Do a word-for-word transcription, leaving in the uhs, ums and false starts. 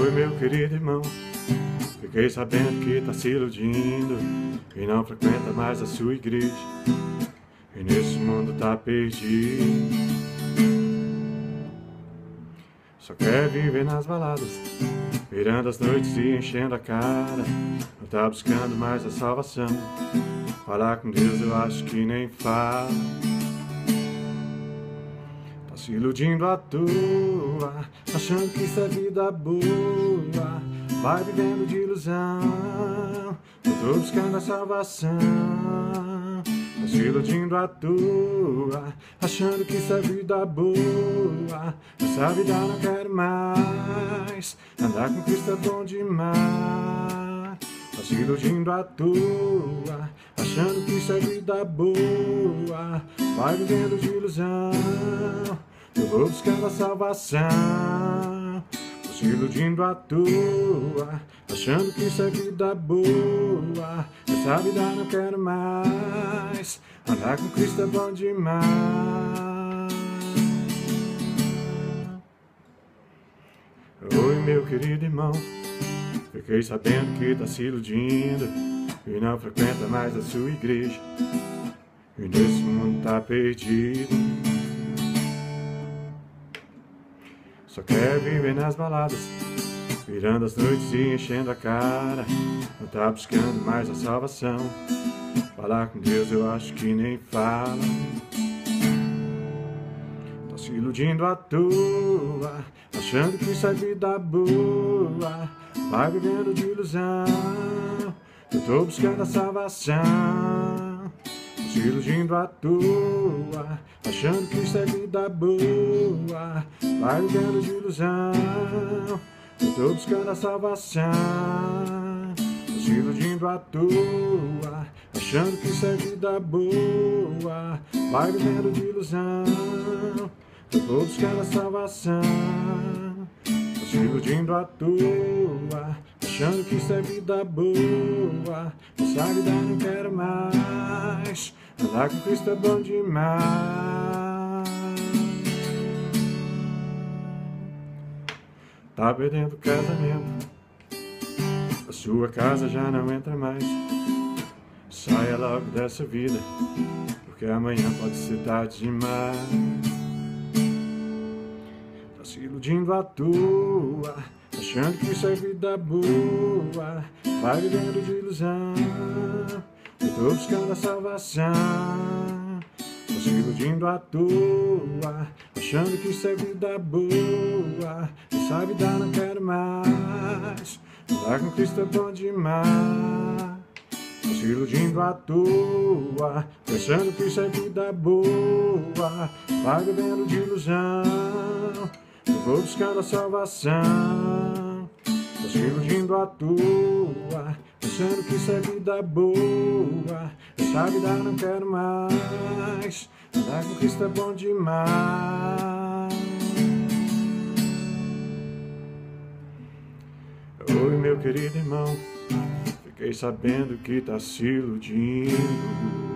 Oi, meu querido irmão, fiquei sabendo que tá se iludindo e não frequenta mais a sua igreja, e nesse mundo tá perdido. Só quer viver nas baladas, virando as noites e enchendo a cara. Não tá buscando mais a salvação, falar com Deus eu acho que nem fala. Tá se iludindo à toa, achando que isso é vida boa. Vai vivendo de ilusão, eu tô buscando a salvação. Tá se iludindo à toa, achando que isso é vida boa. Essa vida eu não quero mais, andar com Cristo é bom demais. Tá se iludindo à toa, achando que isso é vida boa. Vai vivendo de ilusão, eu vou buscando a salvação. Tô se iludindo à toa, achando que isso é vida boa. Essa vida não quero mais, andar com Cristo é bom demais. Oi, meu querido irmão, fiquei sabendo que tá se iludindo e não frequenta mais a sua igreja, e nesse mundo tá perdido. Só quer viver nas baladas, virando as noites e enchendo a cara. Não tá buscando mais a salvação, falar com Deus eu acho que nem fala. Tá se iludindo à toa, achando que isso é vida boa. Vai vivendo de ilusão, eu tô buscando a salvação. Tô se iludindo à toa, achando que isso é vida boa. Vai vivendo de ilusão, eu tô buscando a salvação. Tô se iludindo à toa, achando que isso é vida boa. Vai vivendo de ilusão, eu tô buscando a salvação. Tô se iludindo à toa, achando que isso é vida boa. Essa vida não quero mais, andar com Cristo é bom demais. Tá perdendo o casamento, a sua casa já não entra mais. Saia logo dessa vida, porque amanhã pode ser tarde demais. Tá se iludindo à toa, achando que isso é vida boa. Vai vivendo de ilusão, eu tô buscando a salvação. Tô se iludindo à toa, achando que isso é vida boa. Essa vida não quero mais, andar com Cristo é bom demais. Tô se iludindo à toa, pensando que isso é vida boa. Vai vivendo de ilusão, eu vou buscando a salvação. Tô se iludindo à toa, pensando que isso é vida boa. Essa vida não quero mais, andar com Cristo é bom demais. Oi, meu querido irmão, fiquei sabendo que tá se iludindo